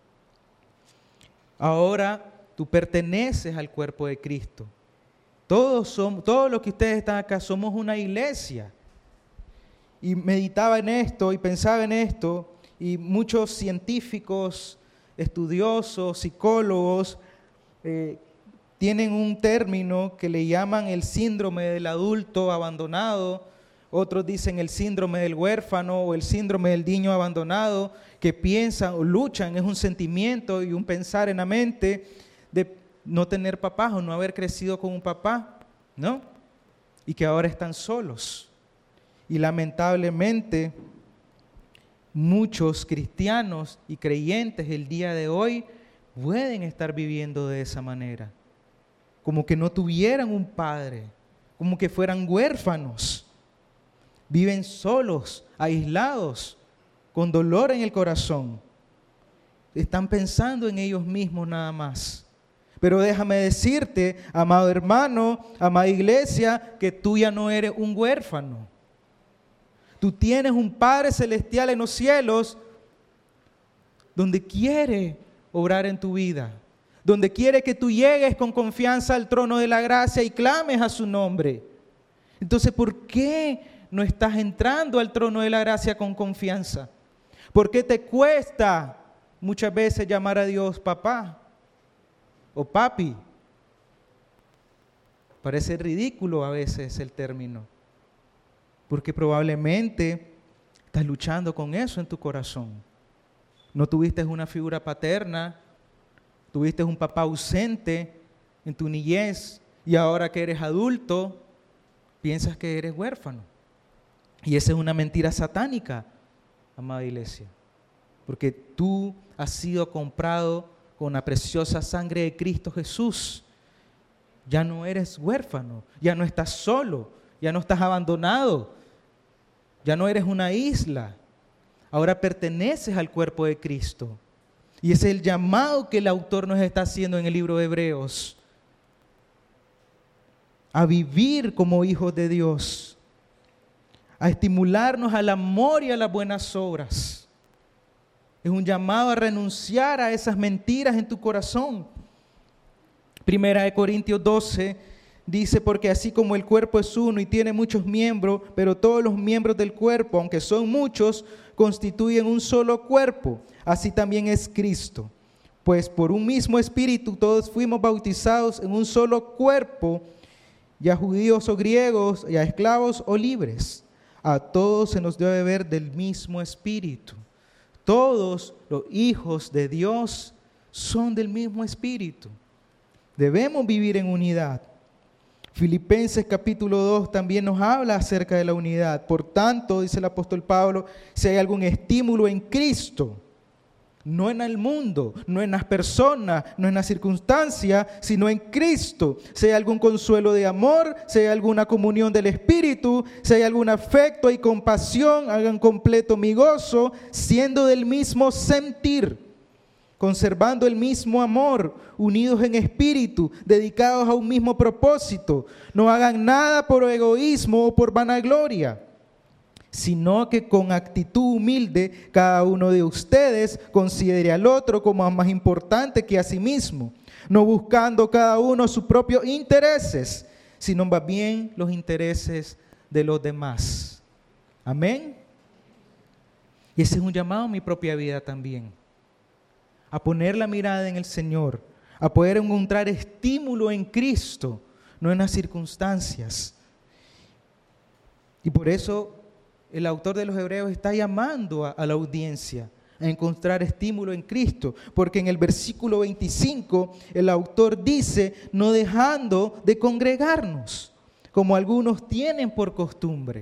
Ahora tú perteneces al cuerpo de Cristo. Todos los que ustedes están acá somos una iglesia. Y meditaba en esto y pensaba en esto, y muchos científicos, estudiosos, psicólogos, tienen un término que le llaman el síndrome del adulto abandonado. Otros dicen el síndrome del huérfano o el síndrome del niño abandonado, que piensan o luchan, es un sentimiento y un pensar en la mente de no tener papás o no haber crecido con un papá, ¿no? Y que ahora están solos. Y lamentablemente muchos cristianos y creyentes el día de hoy pueden estar viviendo de esa manera, como que no tuvieran un padre, como que fueran huérfanos. Viven solos, aislados, con dolor en el corazón. Están pensando en ellos mismos nada más. Pero déjame decirte, amado hermano, amada iglesia, que tú ya no eres un huérfano. Tú tienes un Padre celestial en los cielos donde quiere obrar en tu vida, donde quiere que tú llegues con confianza al trono de la gracia y clames a su nombre. Entonces, ¿por qué no estás entrando al trono de la gracia con confianza? ¿Por qué te cuesta muchas veces llamar a Dios papá o papi? Parece ridículo a veces el término, porque probablemente estás luchando con eso en tu corazón. No tuviste una figura paterna, tuviste un papá ausente en tu niñez y ahora que eres adulto piensas que eres huérfano. Y esa es una mentira satánica, amada iglesia, porque tú has sido comprado con la preciosa sangre de Cristo Jesús. Ya no eres huérfano, ya no estás solo, ya no estás abandonado, ya no eres una isla. Ahora perteneces al cuerpo de Cristo. Y ese es el llamado que el autor nos está haciendo en el libro de Hebreos, a vivir como hijos de Dios, a estimularnos al amor y a las buenas obras. Es un llamado a renunciar a esas mentiras en tu corazón. Primera de Corintios 12 dice, porque así como el cuerpo es uno y tiene muchos miembros, pero todos los miembros del cuerpo, aunque son muchos, constituyen un solo cuerpo. Así también es Cristo. Pues por un mismo espíritu todos fuimos bautizados en un solo cuerpo, ya judíos o griegos, ya esclavos o libres. A todos se nos dio a beber del mismo espíritu. Todos los hijos de Dios son del mismo espíritu. Debemos vivir en unidad. Filipenses capítulo 2 también nos habla acerca de la unidad. Por tanto, dice el apóstol Pablo, si hay algún estímulo en Cristo, no en el mundo, no en las personas, no en las circunstancias, sino en Cristo. Si hay algún consuelo de amor, si hay alguna comunión del Espíritu, si hay algún afecto y compasión, hagan completo mi gozo, siendo del mismo sentir, conservando el mismo amor, unidos en espíritu, dedicados a un mismo propósito. No hagan nada por egoísmo o por vanagloria, sino que con actitud humilde cada uno de ustedes considere al otro como más importante que a sí mismo, no buscando cada uno sus propios intereses, sino más bien los intereses de los demás. Amén. Y ese es un llamado a mi propia vida también, a poner la mirada en el Señor, a poder encontrar estímulo en Cristo, no en las circunstancias. Y por eso el autor de los Hebreos está llamando a la audiencia a encontrar estímulo en Cristo, porque en el versículo 25 el autor dice, no dejando de congregarnos, como algunos tienen por costumbre.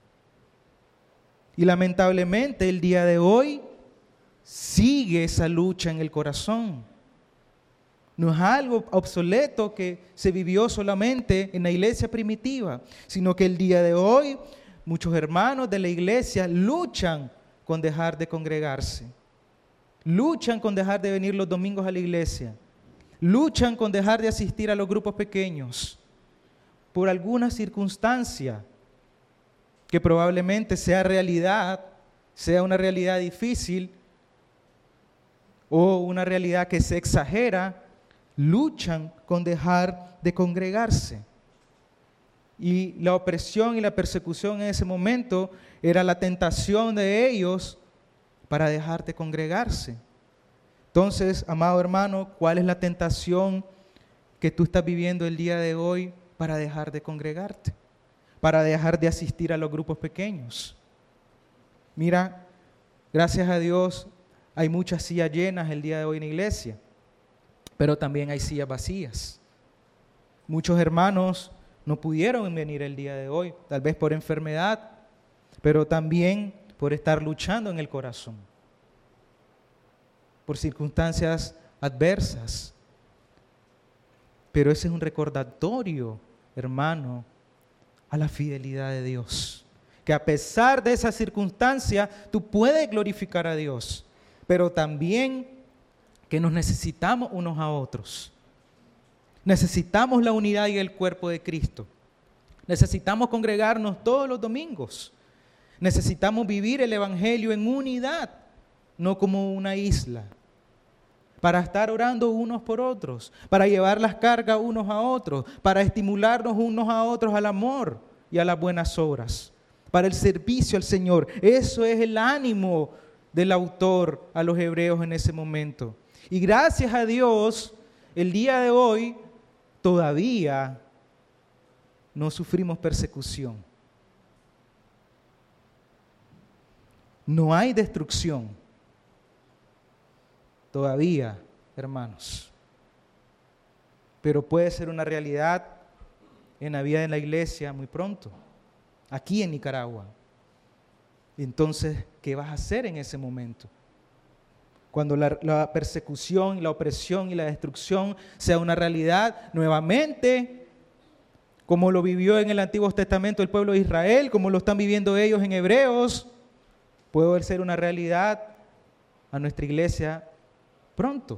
Y lamentablemente el día de hoy sigue esa lucha en el corazón. No es algo obsoleto que se vivió solamente en la iglesia primitiva, sino que el día de hoy muchos hermanos de la iglesia luchan con dejar de congregarse, luchan con dejar de venir los domingos a la iglesia, luchan con dejar de asistir a los grupos pequeños por alguna circunstancia que probablemente sea realidad, sea una realidad difícil o una realidad que se exagera, luchan con dejar de congregarse. Y la opresión y la persecución en ese momento era la tentación de ellos para dejar de congregarse. Entonces, amado hermano, ¿cuál es la tentación que tú estás viviendo el día de hoy para dejar de congregarte? Para dejar de asistir a los grupos pequeños. Mira, gracias a Dios hay muchas sillas llenas el día de hoy en la iglesia, pero también hay sillas vacías. Muchos hermanos no pudieron venir el día de hoy, tal vez por enfermedad, pero también por estar luchando en el corazón, por circunstancias adversas. Pero ese es un recordatorio, hermano, a la fidelidad de Dios, que a pesar de esa circunstancia, tú puedes glorificar a Dios, pero también que nos necesitamos unos a otros. Necesitamos la unidad y el cuerpo de Cristo. Necesitamos congregarnos todos los domingos. Necesitamos vivir el Evangelio en unidad, no como una isla. Para estar orando unos por otros, para llevar las cargas unos a otros, para estimularnos unos a otros al amor y a las buenas obras, para el servicio al Señor. Eso es el ánimo del autor a los hebreos en ese momento. Y gracias a Dios, el día de hoy todavía no sufrimos persecución. No hay destrucción. Todavía, hermanos. Pero puede ser una realidad en la vida de la iglesia muy pronto, aquí en Nicaragua. Entonces, ¿qué vas a hacer en ese momento? Cuando la persecución, la opresión y la destrucción sea una realidad nuevamente, como lo vivió en el Antiguo Testamento el pueblo de Israel, como lo están viviendo ellos en Hebreos, puede ser una realidad a nuestra iglesia pronto.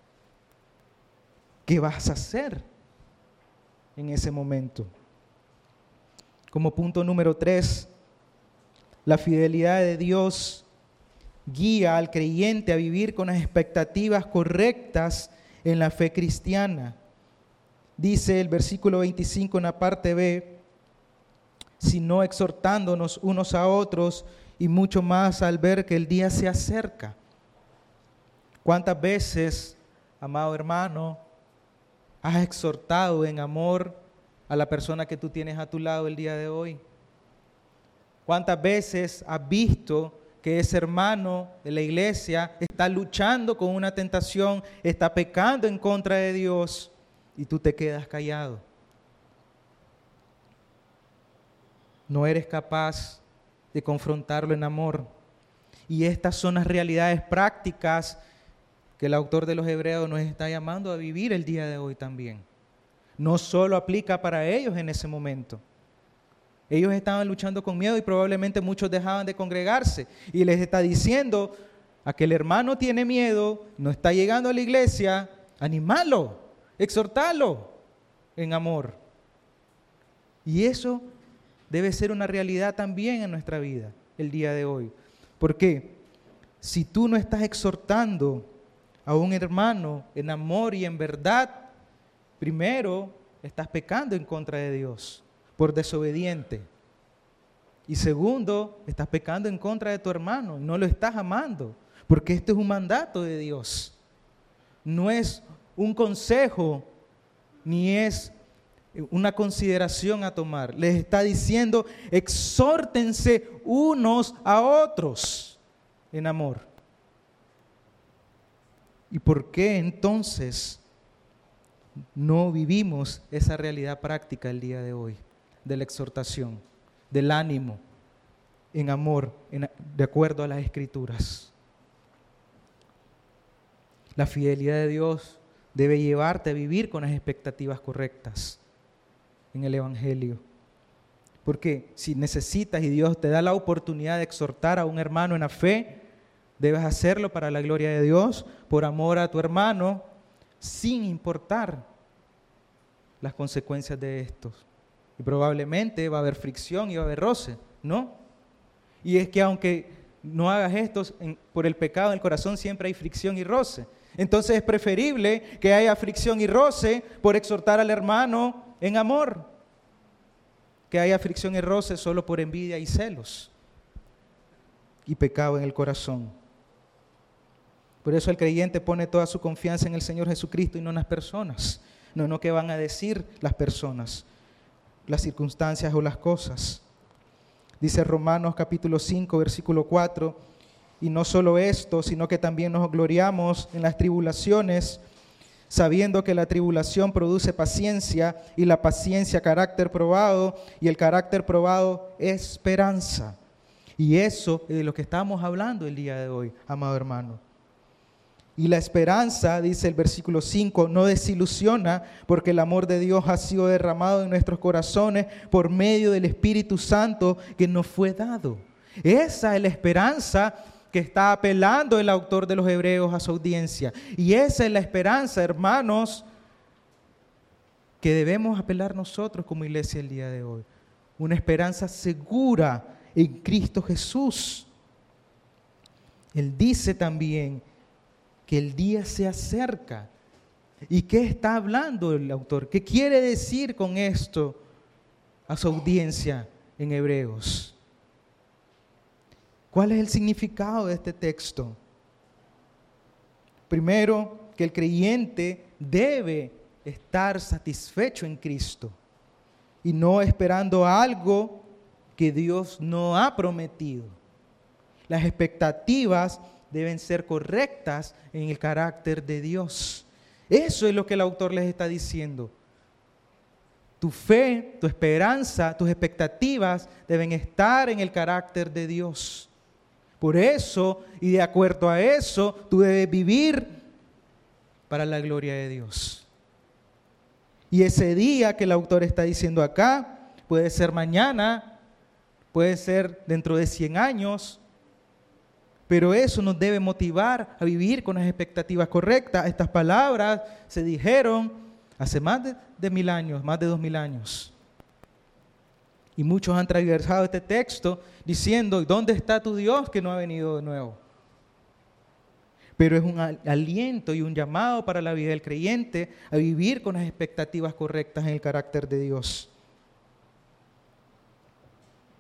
¿Qué vas a hacer en ese momento? Como punto número 3, la fidelidad de Dios guía al creyente a vivir con las expectativas correctas en la fe cristiana. Dice el versículo 25 en la parte B, sino exhortándonos unos a otros y mucho más al ver que el día se acerca. ¿Cuántas veces amado hermano, has exhortado en amor a la persona que tú tienes a tu lado el día de hoy? ¿Cuántas veces has visto que ese hermano de la iglesia está luchando con una tentación, está pecando en contra de Dios y tú te quedas callado? No eres capaz de confrontarlo en amor. Y estas son las realidades prácticas que el autor de los Hebreos nos está llamando a vivir el día de hoy también. No solo aplica para ellos en ese momento. Ellos estaban luchando con miedo y probablemente muchos dejaban de congregarse. Y les está diciendo a que el hermano tiene miedo, no está llegando a la iglesia, animalo, exhortalo en amor. Y eso debe ser una realidad también en nuestra vida el día de hoy. Porque si tú no estás exhortando a un hermano en amor y en verdad, primero estás pecando en contra de Dios por desobediente. Y segundo, estás pecando en contra de tu hermano, no lo estás amando, porque esto es un mandato de Dios. No es un consejo, ni es una consideración a tomar. Les está diciendo, exhórtense unos a otros en amor. ¿Y por qué entonces no vivimos esa realidad práctica el día de hoy? De la exhortación, del ánimo, en amor, de acuerdo a las Escrituras. La fidelidad de Dios debe llevarte a vivir con las expectativas correctas en el Evangelio. Porque si necesitas y Dios te da la oportunidad de exhortar a un hermano en la fe, debes hacerlo para la gloria de Dios, por amor a tu hermano, sin importar las consecuencias de estos. Y probablemente va a haber fricción y va a haber roce, ¿no? Y es que aunque no hagas esto por el pecado en el corazón, siempre hay fricción y roce. Entonces es preferible que haya fricción y roce por exhortar al hermano en amor, que haya fricción y roce solo por envidia y celos y pecado en el corazón. Por eso el creyente pone toda su confianza en el Señor Jesucristo y no en las personas. No qué van a decir las personas, las circunstancias o las cosas. Dice Romanos capítulo 5, versículo 4, y no solo esto, sino que también nos gloriamos en las tribulaciones, sabiendo que la tribulación produce paciencia, y la paciencia carácter probado, y el carácter probado esperanza. Y eso es de lo que estamos hablando el día de hoy, amado hermano. Y la esperanza, dice el versículo 5, no desilusiona, porque el amor de Dios ha sido derramado en nuestros corazones por medio del Espíritu Santo que nos fue dado. Esa es la esperanza que está apelando el autor de los Hebreos a su audiencia. Y esa es la esperanza, hermanos, que debemos apelar nosotros como iglesia el día de hoy. Una esperanza segura en Cristo Jesús. Él dice también que el día se acerca. ¿Y qué está hablando el autor? ¿Qué quiere decir con esto a su audiencia en Hebreos? ¿Cuál es el significado de este texto? Primero, que el creyente debe estar satisfecho en Cristo y no esperando algo que Dios no ha prometido. Las expectativas deben ser correctas en el carácter de Dios. Eso es lo que el autor les está diciendo. Tu fe, tu esperanza, tus expectativas deben estar en el carácter de Dios. Por eso, y de acuerdo a eso, tú debes vivir para la gloria de Dios. Y ese día que el autor está diciendo acá, puede ser mañana, puede ser dentro de 100 años, pero eso nos debe motivar a vivir con las expectativas correctas. Estas palabras se dijeron hace más de 1000 años, más de 2000 años. Y muchos han transversado este texto diciendo, ¿dónde está tu Dios que no ha venido de nuevo? Pero es un aliento y un llamado para la vida del creyente a vivir con las expectativas correctas en el carácter de Dios.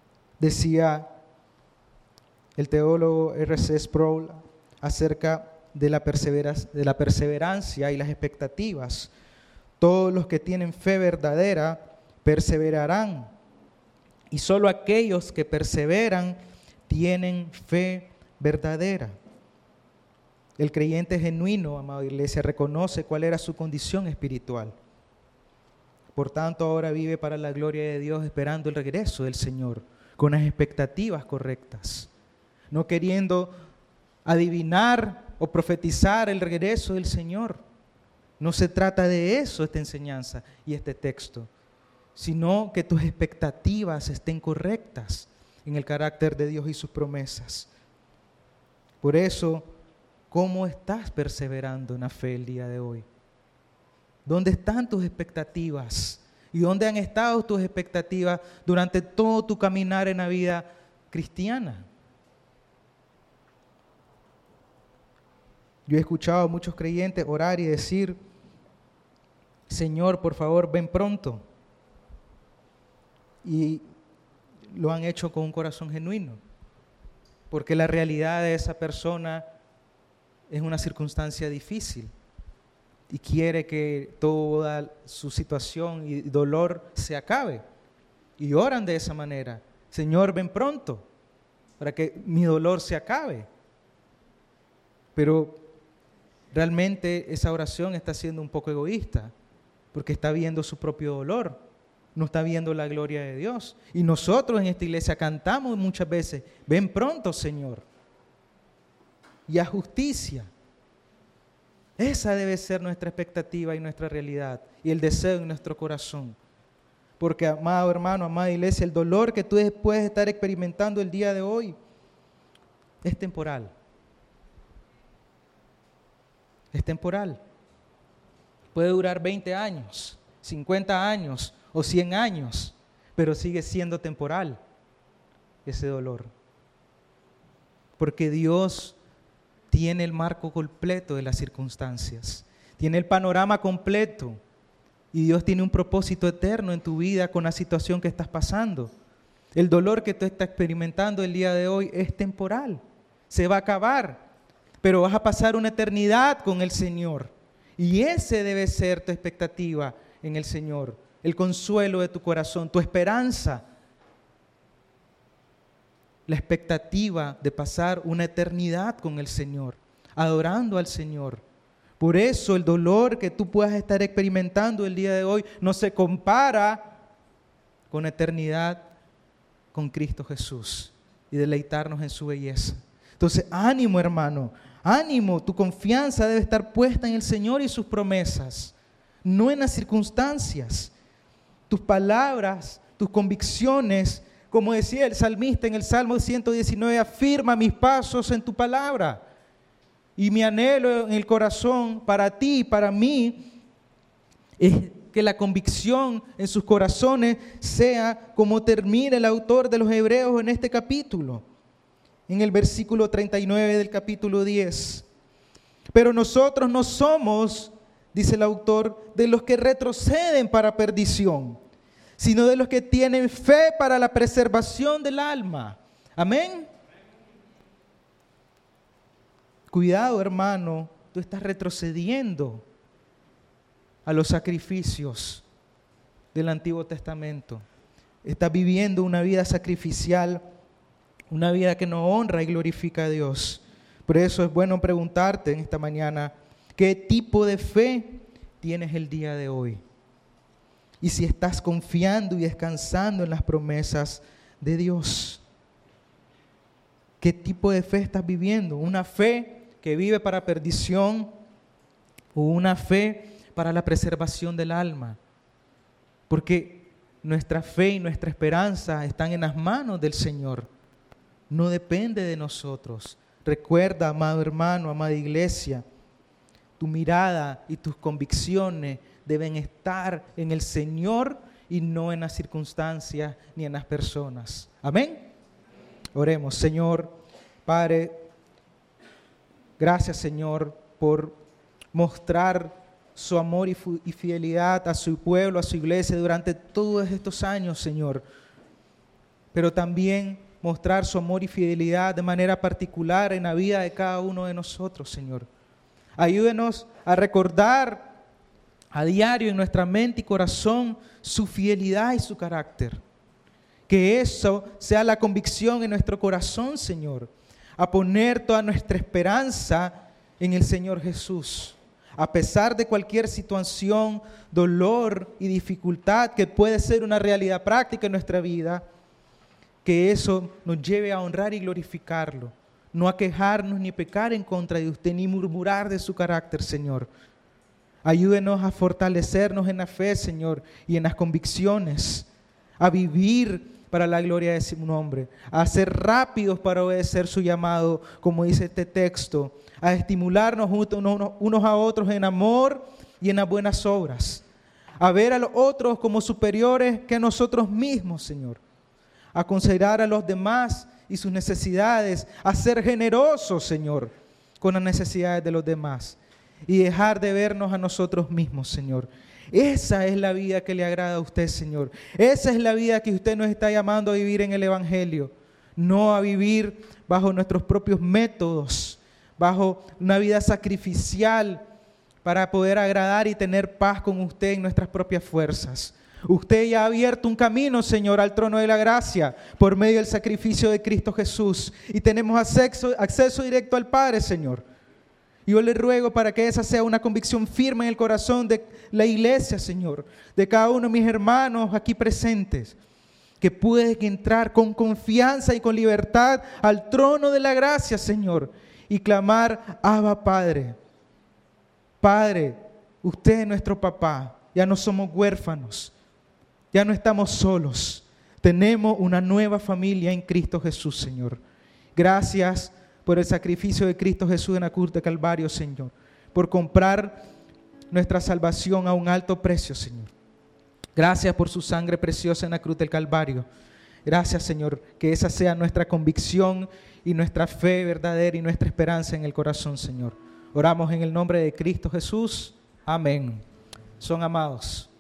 Decía el teólogo R.C. Sproul acerca de la perseverancia y las expectativas. Todos los que tienen fe verdadera perseverarán. Y solo aquellos que perseveran tienen fe verdadera. El creyente genuino, amada iglesia, reconoce cuál era su condición espiritual. Por tanto, ahora vive para la gloria de Dios, esperando el regreso del Señor, con las expectativas correctas, no queriendo adivinar o profetizar el regreso del Señor. No se trata de eso esta enseñanza y este texto, sino que tus expectativas estén correctas en el carácter de Dios y sus promesas. Por eso, ¿cómo estás perseverando en la fe el día de hoy? ¿Dónde están tus expectativas? ¿Y dónde han estado tus expectativas durante todo tu caminar en la vida cristiana? Yo he escuchado a muchos creyentes orar y decir: Señor, por favor, ven pronto. Y lo han hecho con un corazón genuino, porque la realidad de esa persona es una circunstancia difícil y quiere que toda su situación y dolor se acabe. Y oran de esa manera: Señor, ven pronto para que mi dolor se acabe. Pero realmente esa oración está siendo un poco egoísta, porque está viendo su propio dolor, no está viendo la gloria de Dios. Y nosotros en esta iglesia cantamos muchas veces: ven pronto, Señor, y haz justicia. Esa debe ser nuestra expectativa y nuestra realidad y el deseo en nuestro corazón. Porque, amado hermano, amada iglesia, el dolor que tú puedes estar experimentando el día de hoy es temporal. Es temporal. Puede durar 20 años, 50 años o 100 años, pero sigue siendo temporal ese dolor. Porque Dios tiene el marco completo de las circunstancias, tiene el panorama completo, y Dios tiene un propósito eterno en tu vida con la situación que estás pasando. El dolor que tú estás experimentando el día de hoy es temporal, se va a acabar, pero vas a pasar una eternidad con el Señor, y ese debe ser tu expectativa en el Señor, el consuelo de tu corazón, tu esperanza. La expectativa de pasar una eternidad con el Señor, adorando al Señor. Por eso el dolor que tú puedas estar experimentando el día de hoy no se compara con la eternidad con Cristo Jesús y deleitarnos en su belleza. Entonces, ánimo, hermano, ánimo, tu confianza debe estar puesta en el Señor y sus promesas, no en las circunstancias. Tus palabras, tus convicciones, como decía el salmista en el Salmo 119, afirma mis pasos en tu palabra. Y mi anhelo en el corazón para ti y para mí es que la convicción en sus corazones sea como termina el autor de los Hebreos en este capítulo, en el versículo 39 del capítulo 10. Pero nosotros no somos, dice el autor, de los que retroceden para perdición, sino de los que tienen fe para la preservación del alma. Amén. Cuidado, hermano, tú estás retrocediendo a los sacrificios del Antiguo Testamento. Estás viviendo una vida sacrificial, una vida que no honra y glorifica a Dios. Por eso es bueno preguntarte en esta mañana, ¿qué tipo de fe tienes el día de hoy? Y si estás confiando y descansando en las promesas de Dios. ¿Qué tipo de fe estás viviendo? ¿Una fe que vive para perdición o una fe para la preservación del alma? Porque nuestra fe y nuestra esperanza están en las manos del Señor. No depende de nosotros. Recuerda, amado hermano, amada iglesia, tu mirada y tus convicciones deben estar en el Señor y no en las circunstancias ni en las personas. Amén. Oremos. Señor, Padre, gracias, Señor, por mostrar su amor y fidelidad a su pueblo, a su iglesia durante todos estos años, Señor. Pero también mostrar su amor y fidelidad de manera particular en la vida de cada uno de nosotros, Señor. Ayúdenos a recordar a diario en nuestra mente y corazón su fidelidad y su carácter. Que eso sea la convicción en nuestro corazón, Señor, a poner toda nuestra esperanza en el Señor Jesús. A pesar de cualquier situación, dolor y dificultad que puede ser una realidad práctica en nuestra vida, que eso nos lleve a honrar y glorificarlo, no a quejarnos ni pecar en contra de usted, ni murmurar de su carácter, Señor. Ayúdenos a fortalecernos en la fe, Señor, y en las convicciones, a vivir para la gloria de su nombre, a ser rápidos para obedecer su llamado, como dice este texto, a estimularnos unos a otros en amor y en las buenas obras, a ver a los otros como superiores que nosotros mismos, Señor, a considerar a los demás y sus necesidades, a ser generosos, Señor, con las necesidades de los demás y dejar de vernos a nosotros mismos, Señor. Esa es la vida que le agrada a usted, Señor. Esa es la vida que usted nos está llamando a vivir en el Evangelio, no a vivir bajo nuestros propios métodos, bajo una vida sacrificial para poder agradar y tener paz con usted en nuestras propias fuerzas. Usted ya ha abierto un camino, Señor, al trono de la gracia por medio del sacrificio de Cristo Jesús y tenemos acceso directo al Padre, Señor. Y yo le ruego para que esa sea una convicción firme en el corazón de la iglesia, Señor, de cada uno de mis hermanos aquí presentes, que pueden entrar con confianza y con libertad al trono de la gracia, Señor, y clamar: Abba, Padre. Padre, usted es nuestro papá, ya no somos huérfanos, ya no estamos solos, tenemos una nueva familia en Cristo Jesús, Señor. Gracias por el sacrificio de Cristo Jesús en la cruz de Calvario, Señor, por comprar nuestra salvación a un alto precio, Señor. Gracias por su sangre preciosa en la cruz del Calvario. Gracias, Señor, que esa sea nuestra convicción y nuestra fe verdadera y nuestra esperanza en el corazón, Señor. Oramos en el nombre de Cristo Jesús. Amén. Son amados.